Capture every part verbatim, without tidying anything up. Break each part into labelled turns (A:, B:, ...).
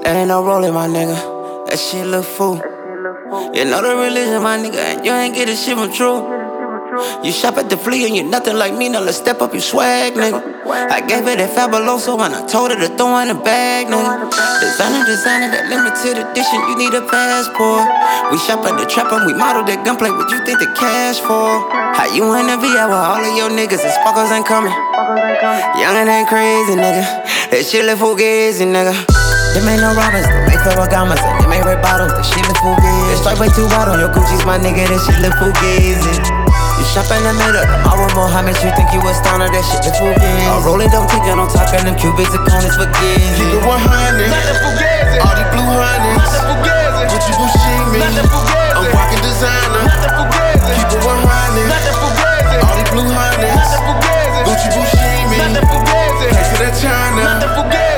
A: That ain't no rolling, my nigga. That shit look fool. You know the religion, my nigga, and you ain't get this shit from true. You shop at the flea and you nothing like me, now let's step up your swag, nigga. I gave her that fabuloso and I told her to throw in a bag, nigga. Designer, designer, that limited edition, you need a passport. We shop at the trap and we model that gunplay, what you think the cash for? How you in the V I with all of your niggas and sparkles ain't coming? Young and ain't crazy, nigga. That shit look fugazi, nigga. Them ain't no robbers, them ain't Ferragamas, and them ain't red bottoms, that shit look fugazi. Strike by two bottom, your Gucci's my nigga, that shit look fugazi. You shop in the middle, them all with Mohammed, you think you a stunner, that shit look fugazi. I roll it, don't take it, don't talk, and them cubics, zirconians fugazi.
B: Keep it one hundred, not the fugazi. All these blue hundreds, not the fugazi. Gucci Bushimi, not the fugazi. I'm walking designer, not the fugazi. Keep it one hundred, not the fugazi. All these blue hundreds, not the fugazi. Gucci Bushimi, not the fugazi. Take to that China, not the fugazi.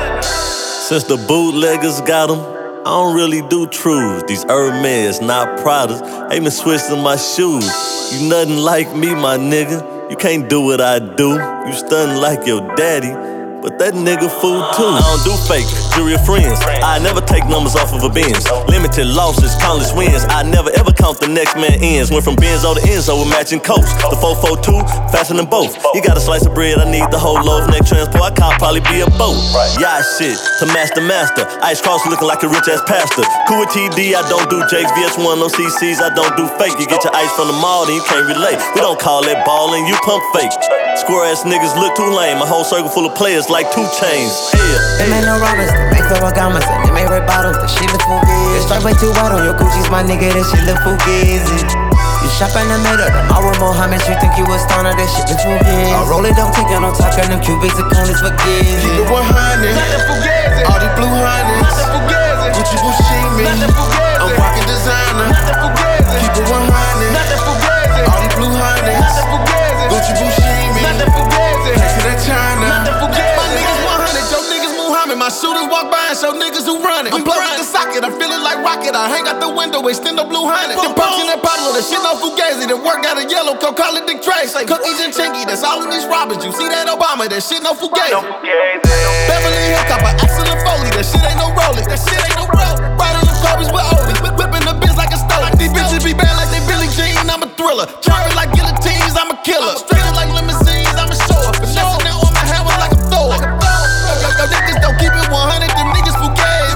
C: Since the bootleggers got them, I don't really do trues. These Hermes, not Pradas, ain't been switching my shoes. You nothing like me, my nigga. You can't do what I do. You stunning like your daddy, but that nigga fool too. I don't do fake, jewelry friends. I never take numbers off of a Benz. Limited losses, countless wins. I never ever count the next man ends. Went from Benzo to Enzo with matching coats. The four four two, faster than both. You got a slice of bread, I need the whole loaf. Next transport, I can't probably be a boat. Yeah, shit, to master master. Ice cross looking like a rich ass pastor. Cool with T D, I don't do Jakes. V S one, no C Cs, I don't do fake. You get your ice from the mall, then you can't relate. We don't call that ballin', you pump fake. Square ass niggas look too lame. A whole circle full of players like two chains. Yeah.
A: Them ain't no robbers, them ain't Ferragamas, and them ain't red bottoms, that shit look fugazi. Strike by two bottom, your Gucci's my nigga, that shit look fugazi. You shop in the middle, them all with Mohammed, you think you a stunner, that shit look fugazi. I roll it, don't take it, don't talk, and them cubics, zirconians fugazi.
B: Keep it one hundred, not the fugazi. All these blue hundreds, not the fugazi. Gucci Bushimi, not the fugazi. I'm walking designer, not the fugazi. Keep it one hundred, not the fugazi. All these blue hundreds, not the fugazi. Gucci Bushimi, not the fugazi. Take to that China, not the fugazi. My niggas one hundred, your niggas Muhammad. My shooters walk by and show niggas who run it. I'm blow with the socket, I'm feeling like rocket. I hang out the window, extend the blue hundred. Them perks in that Pablo, that shit no fugazi. The work got a yellow, co call it Dick Trace. Cookies and chinky, that's all of these robbers. You see that Obama, that shit no fugazi. Beverly Hills cop an excellent Foley, that shit ain't no rolling. That shit ain't no roll. Right on the Kobe's with Oldie, whipping the biz like a stolen. These bitches be bad like they Billie Jean, I'm a thriller. Driving like guillotines, I'm a killer. Straight like limousines, I'm a shower. Finessing it on my hammer like a thrower. Yo, yo, niggas don't keep it one hundred, them niggas fugazi.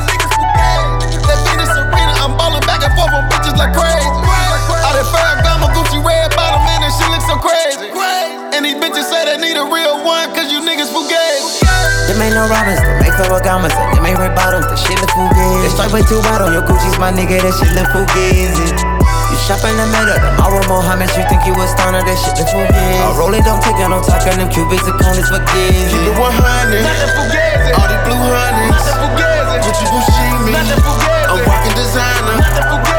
B: That Venus Arena, I'm ballin' back and forth on bitches like crazy. All that Ferragamo, Gucci red bottom, man, that shit look so crazy. And these bitches say they need a real one, cause you niggas fugazi.
A: Them ain't no robbers, them ain't Ferragamas, and them ain't red bottoms, that shit look fugazi. Strike by two bottom, your Gucci's my nigga, that shit look fugazi. You shop in the middle, them all with Mohammed, you think you a stunner, that shit look fugazi. I roll it, don't take it, don't talk, and them cubics, zirconians fugazi.
B: Keep it one hundred, not the fugazi. All these blue hundreds, not the fugazi. Gucci Bushimi, not the fugazi. I'm walking designer, not the fugazi.